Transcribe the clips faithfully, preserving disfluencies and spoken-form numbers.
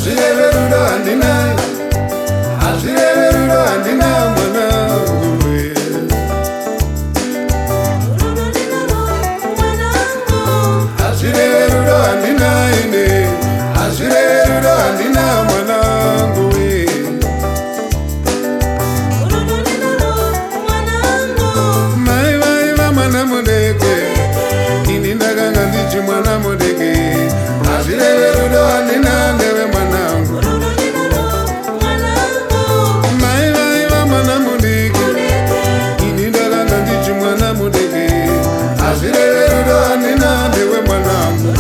hazvireverudo handina, hazvireverudo handina mwanangu we. Hazvireverudo handina ine, hazvireverudo handina mwanangu we. Mai vaiva mwana mudeke, ini ndakanga ndichi mwana mudeke. Hazvireverudo handina ndewe mwanangu. Mai vaiva mwana mudeke, ini ndakanga ndichi mwana mudeke. Hazvireverudo handina ndewe mwanangu.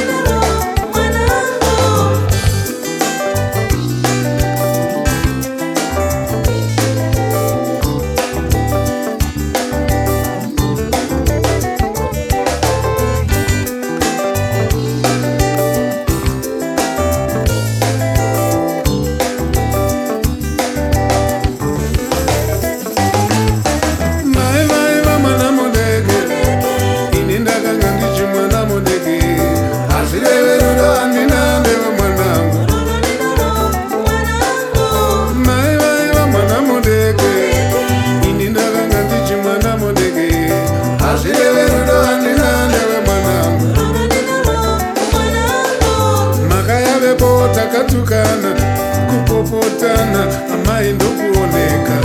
Takatukana, kupopotana, amai ndokuoneka.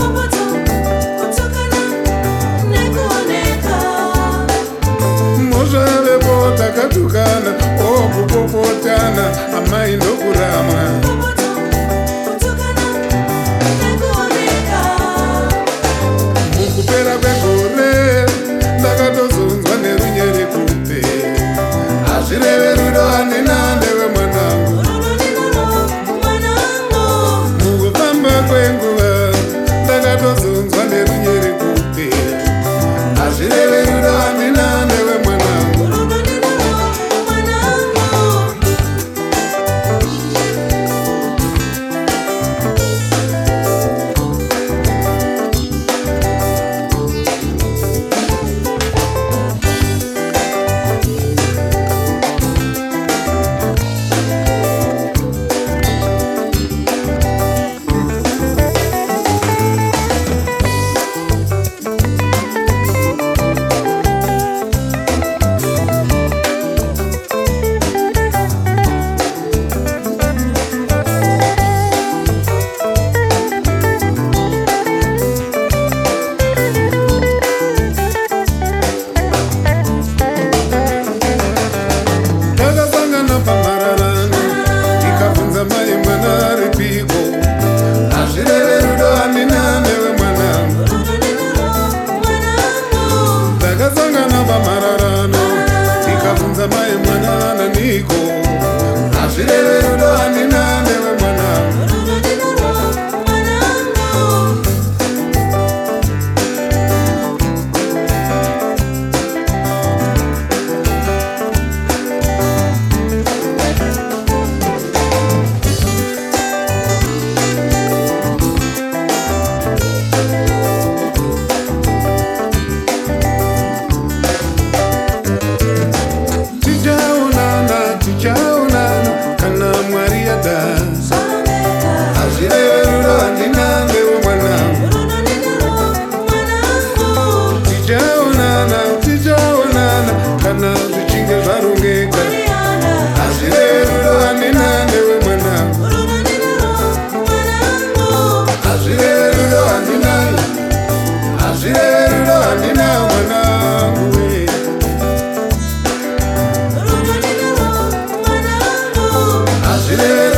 Mozvavepo takatukana, oh kupopotana, amai ndokurama. Mukupera kwegore, ndakatozonzwa nerunyere kupe. Hazvireverudo handina ndewe mwanangu. Kwenguva ndakatozunzwa nerunyere kupe. Hazvireverudo handina ndewe mwanangu. Hazvireverudo handina ndewe mwanangu. Ndakasangana pamararano, ndikabvunza mai mwanana niko. Hazvireverudo handina ndewe mwanangu. Tichaonana kana Mwari yada. Hazvireverudo handina ndewe mwanangu. Tichaonana, tichaonana kana zvichinge zvarongeka. Hazvireverudo handina ndewe mwanangu. Hazvireverudo handina, hazvireverudo handina mwanangu we. Hazvireverudo